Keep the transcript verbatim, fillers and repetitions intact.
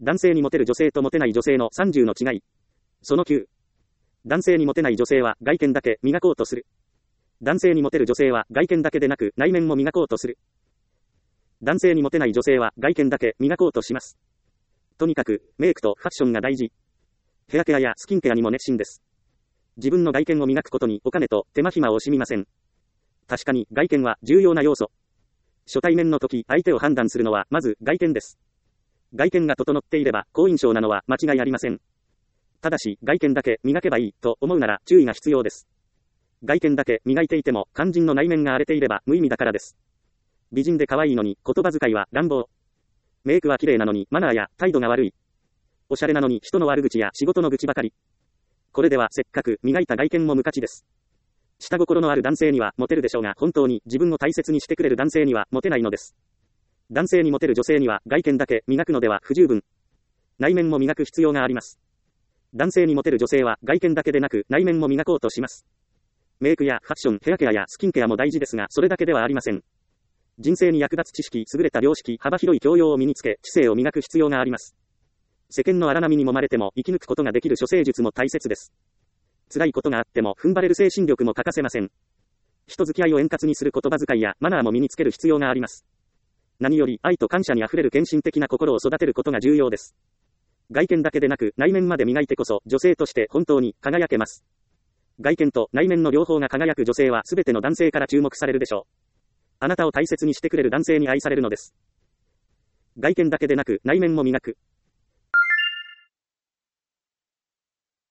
男性にモテる女性とモテない女性のさんじゅうの違い。そのきゅう。男性にモテない女性は外見だけ磨こうとする。男性にモテる女性は外見だけでなく内面も磨こうとする。男性にモテない女性は外見だけ磨こうとします。とにかく、メイクとファッションが大事。ヘアケアやスキンケアにも熱心です。自分の外見を磨くことにお金と手間暇を惜しみません。確かに外見は重要な要素。初対面の時、相手を判断するのはまず外見です。外見が整っていれば好印象なのは間違いありません。ただし、外見だけ磨けばいいと思うなら注意が必要です。外見だけ磨いていても肝心の内面が荒れていれば無意味だからです。美人で可愛いのに言葉遣いは乱暴。メイクは綺麗なのにマナーや態度が悪い。おしゃれなのに人の悪口や仕事の愚痴ばかり。これではせっかく磨いた外見も無価値です。下心のある男性にはモテるでしょうが、本当に自分を大切にしてくれる男性にはモテないのです。男性にモテる女性には外見だけ磨くのでは不十分。内面も磨く必要があります。男性にモテる女性は外見だけでなく内面も磨こうとします。メイクやファッション、ヘアケアやスキンケアも大事ですが、それだけではありません。人生に役立つ知識、優れた良識、幅広い教養を身につけ、知性を磨く必要があります。世間の荒波に揉まれても生き抜くことができる処世術も大切です。辛いことがあっても踏ん張れる精神力も欠かせません。人付き合いを円滑にする言葉遣いやマナーも身につける必要があります。何より愛と感謝にあふれる献身的な心を育てることが重要です。外見だけでなく内面まで磨いてこそ女性として本当に輝けます。外見と内面の両方が輝く女性は全ての男性から注目されるでしょう。あなたを大切にしてくれる男性に愛されるのです。外見だけでなく内面も磨く。